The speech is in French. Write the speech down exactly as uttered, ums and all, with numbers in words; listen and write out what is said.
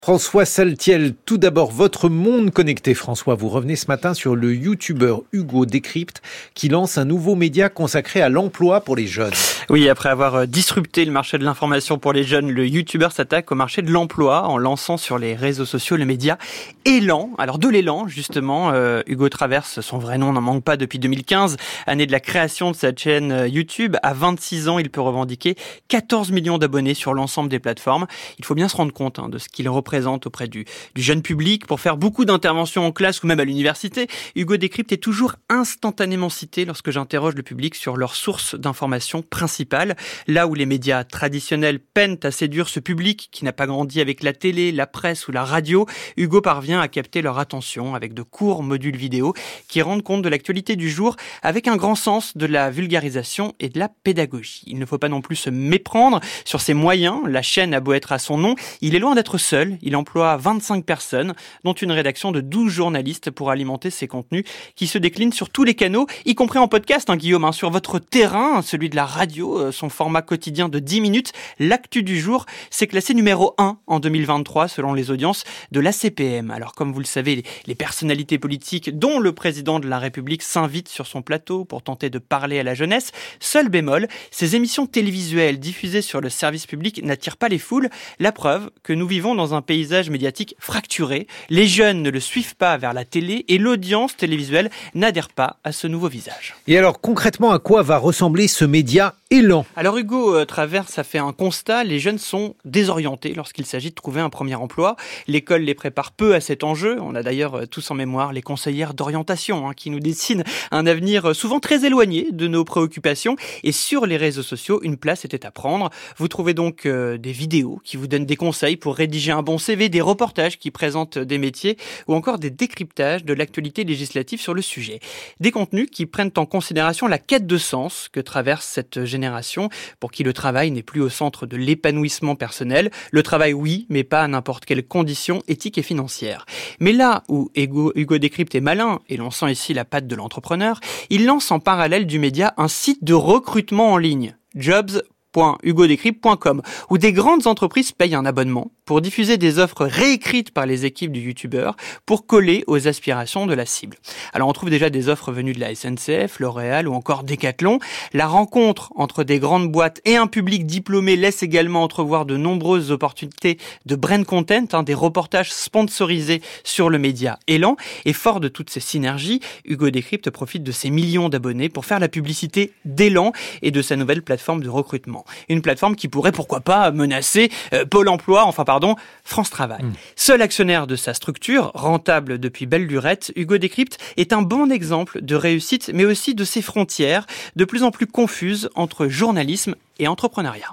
François Saltiel, tout d'abord, votre monde connecté. François, vous revenez ce matin sur le youtubeur Hugo Décrypte qui lance un nouveau média consacré à l'emploi pour les jeunes. Oui, après avoir disrupté le marché de l'information pour les jeunes, le youtubeur s'attaque au marché de l'emploi en lançant sur les réseaux sociaux le média Élan. Alors de l'élan, justement, euh, Hugo Traverse, son vrai nom n'en manque pas depuis deux mille quinze, année de la création de cette chaîne YouTube. À vingt-six ans, il peut revendiquer quatorze millions d'abonnés sur l'ensemble des plateformes. Il faut bien se rendre compte hein, de ce qu'il représente présente auprès du, du jeune public. Pour faire beaucoup d'interventions en classe ou même à l'université, Hugo Décrypte est toujours instantanément cité lorsque j'interroge le public sur leur source d'information principale. Là où les médias traditionnels peinent à séduire ce public qui n'a pas grandi avec la télé, la presse ou la radio, Hugo parvient à capter leur attention avec de courts modules vidéo qui rendent compte de l'actualité du jour avec un grand sens de la vulgarisation et de la pédagogie. Il ne faut pas non plus se méprendre sur ses moyens. La chaîne a beau être à son nom, il est loin d'être seul. Il emploie vingt-cinq personnes, dont une rédaction de douze journalistes pour alimenter ses contenus qui se déclinent sur tous les canaux, y compris en podcast, hein, Guillaume, hein, sur votre terrain, celui de la radio, son format quotidien de dix minutes. L'actu du jour, c'est classé numéro un en deux mille vingt-trois selon les audiences de l'A C P M. Alors comme vous le savez, les, les personnalités politiques, dont le président de la République, s'invitent sur son plateau pour tenter de parler à la jeunesse. Seul bémol, ces émissions télévisuelles diffusées sur le service public n'attirent pas les foules. La preuve que nous vivons dans un paysage médiatique fracturé. Les jeunes ne le suivent pas vers la télé et l'audience télévisuelle n'adhère pas à ce nouveau visage. Et alors concrètement, à quoi va ressembler ce média Élan ? Alors Hugo euh, Traverse a fait un constat, les jeunes sont désorientés lorsqu'il s'agit de trouver un premier emploi. L'école les prépare peu à cet enjeu. On a d'ailleurs euh, tous en mémoire les conseillères d'orientation hein, qui nous dessinent un avenir euh, souvent très éloigné de nos préoccupations. Et sur les réseaux sociaux, une place était à prendre. Vous trouvez donc euh, des vidéos qui vous donnent des conseils pour rédiger un bon C V, des reportages qui présentent des métiers ou encore des décryptages de l'actualité législative sur le sujet. Des contenus qui prennent en considération la quête de sens que traverse cette génération pour qui le travail n'est plus au centre de l'épanouissement personnel. Le travail, oui, mais pas à n'importe quelle condition éthique et financière. Mais là où Hugo, Hugo Décrypte est malin, et lançant ici la patte de l'entrepreneur, il lance en parallèle du média un site de recrutement en ligne, jobs point hugo décrypte point com, où des grandes entreprises payent un abonnement pour diffuser des offres réécrites par les équipes du youtubeur pour coller aux aspirations de la cible. Alors on trouve déjà des offres venues de la S N C F, L'Oréal ou encore Decathlon. La rencontre entre des grandes boîtes et un public diplômé laisse également entrevoir de nombreuses opportunités de brand content, hein, des reportages sponsorisés sur le média Élan. Et fort de toutes ces synergies, Hugo Décrypte profite de ses millions d'abonnés pour faire la publicité d'Élan et de sa nouvelle plateforme de recrutement. Une plateforme qui pourrait, pourquoi pas, menacer euh, Pôle emploi, enfin pardon, France Travail. Mmh. Seul actionnaire de sa structure, rentable depuis belle lurette, Hugo Décrypte est un bon exemple de réussite, mais aussi de ses frontières, de plus en plus confuses entre journalisme et entrepreneuriat.